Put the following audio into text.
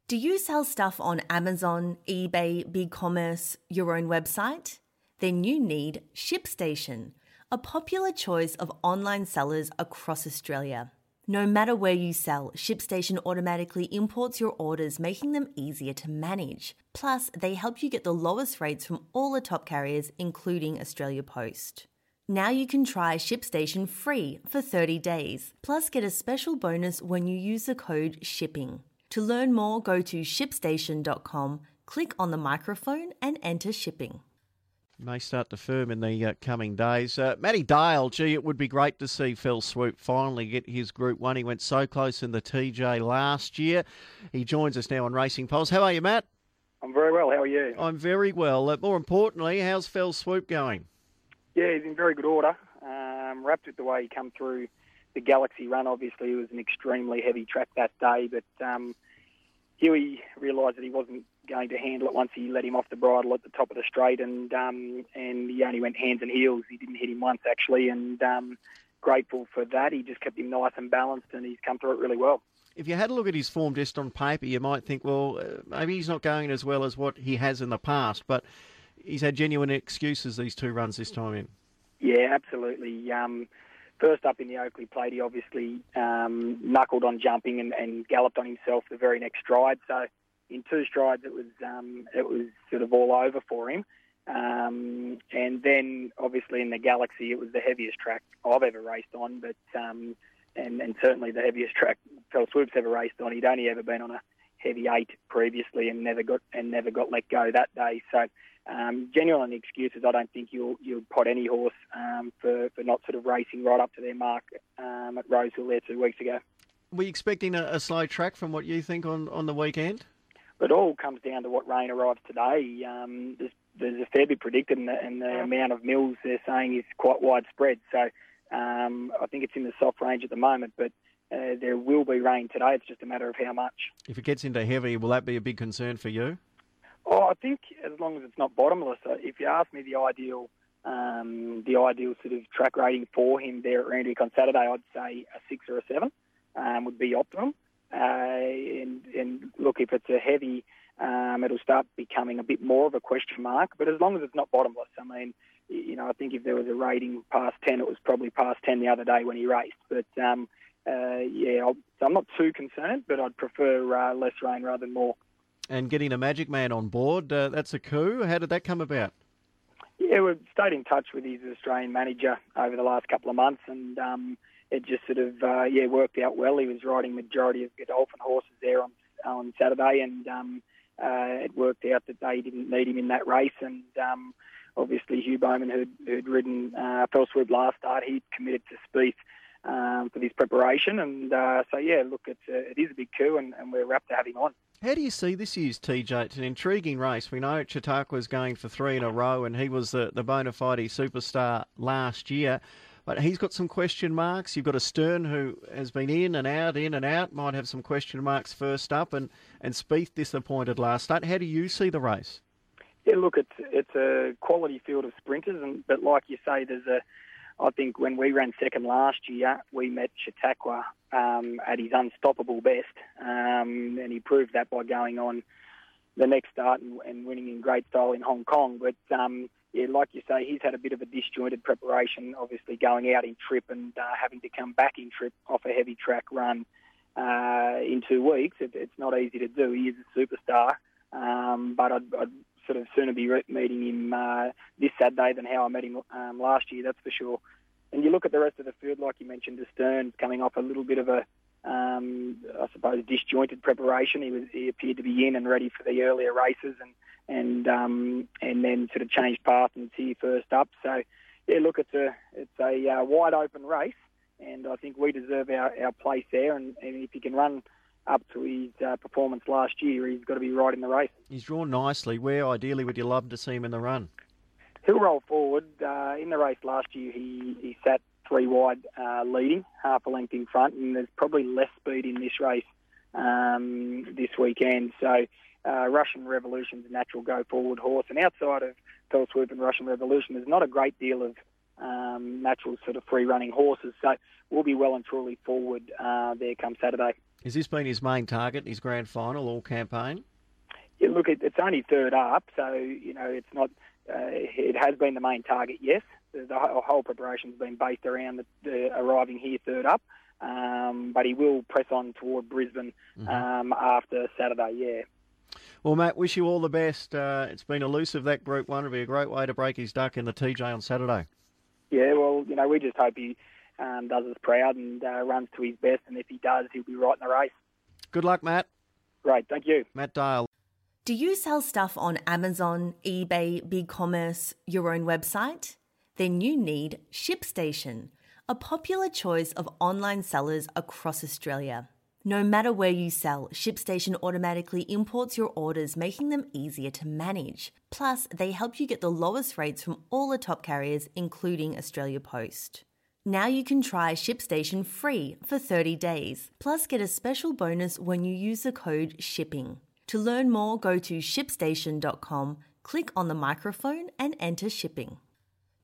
Do you sell stuff on Amazon, eBay, BigCommerce, your own website? Then you need ShipStation, a popular choice of online sellers across Australia. No matter where you sell, ShipStation automatically imports your orders, making them easier to manage. Plus, they help you get the lowest rates from all the top carriers, including Australia Post. Now you can try ShipStation free for 30 days, plus get a special bonus when you use the code SHIPPING. To learn more, go to shipstation.com, click on the microphone and enter shipping. May start to firm in the coming days. Matty Dale, gee, it would be great to see Phil Swoop finally get his Group 1. He went so close in the TJ last year. He joins us now on Racing Pulse. How are you, Matt? I'm very well. How are you? I'm very well. More importantly, how's Phil Swoop going? Yeah, he's in very good order. Wrapped with the way he come through the Galaxy run. Obviously, it was an extremely heavy track that day, but Huey realised that he wasn't going to handle it once he let him off the bridle at the top of the straight, and he only went hands and heels. He didn't hit him once, actually, and grateful for that. He just kept him nice and balanced, and he's come through it really well. If you had a look at his form just on paper, you might think, well, maybe he's not going as well as what he has in the past, but he's had genuine excuses these two runs this time in. Yeah, absolutely. First up in the Oakley Plate, he obviously knuckled on jumping and galloped on himself the very next stride. So in two strides, it was sort of all over for him. And then obviously in the Galaxy, it was the heaviest track I've ever raced on, but and certainly the heaviest track Phil Swoop's ever raced on. He'd only ever been on a heavy 8 previously and never got let go that day. So genuine excuses. I don't think you'll pot any horse for not sort of racing right up to their mark at Rosehill there 2 weeks ago. Were you expecting a slow track from what you think on the weekend? It all comes down to what rain arrives today. There's a fair bit predicted, and the amount of mills they're saying is quite widespread. So I think it's in the soft range at the moment, but there will be rain today. It's just a matter of how much. If it gets into heavy, will that be a big concern for you? Oh, I think as long as it's not bottomless. If you ask me the ideal sort of track rating for him there at Randwick on Saturday, I'd say a 6 or a 7 would be optimum. And look, if it's a heavy, it'll start becoming a bit more of a question mark. But as long as it's not bottomless, I mean, I think if there was a rating past 10, it was probably past 10 the other day when he raced. But so I'm not too concerned, but I'd prefer less rain rather than more. And getting a Magic Man on board, that's a coup. How did that come about? Yeah, we've stayed in touch with his Australian manager over the last couple of months, and it just sort of worked out well. He was riding majority of Godolphin horses there on Saturday, and it worked out that they didn't need him in that race. And obviously Hugh Bowman, who'd ridden Phil Swoop last start, he'd committed to Spieth for this preparation. And it is a big coup, and we're rapt to have him on. How do you see this year's TJ? It's an intriguing race. We know Chautauqua's going for 3 in a row, and he was the bona fide superstar last year. But he's got some question marks. You've got a Stern who has been in and out, might have some question marks first up, and Spieth disappointed last start. How do you see the race? Yeah, look, it's a quality field of sprinters, but like you say, I think when we ran second last year, we met Chautauqua at his unstoppable best, and he proved that by going on the next start and winning in great style in Hong Kong. But like you say, he's had a bit of a disjointed preparation, obviously going out in trip and having to come back in trip off a heavy track run in 2 weeks. It's not easy to do. He is a superstar, but I'd sort of sooner be meeting him this Saturday than how I met him last year, that's for sure. And you look at the rest of the field, like you mentioned, De Stearns coming off a little bit of a, I suppose, disjointed preparation. He appeared to be in and ready for the earlier races, and then sort of changed path and see first up. So, yeah, look, it's a wide open race, and I think we deserve our place there. And if he can run up to his performance last year, he's got to be right in the race. He's drawn nicely. Where ideally would you love to see him in the run? He'll roll forward. In the race last year, he sat 3 wide leading, half a length in front, and there's probably less speed in this race this weekend. So Russian Revolution's a natural go-forward horse, and outside of Phil Swoop and Russian Revolution, there's not a great deal of natural sort of free-running horses. So we'll be well and truly forward there come Saturday. Has this been his main target, his grand final all campaign? Yeah, look, it's only third up, so, it's not. It has been the main target, yes. The whole preparation's been based around the arriving here third up, but he will press on toward Brisbane after Saturday, yeah. Well, Matt, wish you all the best. It's been elusive, that Group 1. It'll be a great way to break his duck in the TJ on Saturday. Yeah, well, we just hope he does us proud and runs to his best, and if he does, he'll be right in the race. Good luck, Matt. Great, thank you. Matt Dale. Do you sell stuff on Amazon, eBay, BigCommerce, your own website? Then you need ShipStation, a popular choice of online sellers across Australia. No matter where you sell, ShipStation automatically imports your orders, making them easier to manage. Plus, they help you get the lowest rates from all the top carriers, including Australia Post. Now you can try ShipStation free for 30 days, plus get a special bonus when you use the code SHIPPING. To learn more, go to shipstation.com, click on the microphone and enter shipping.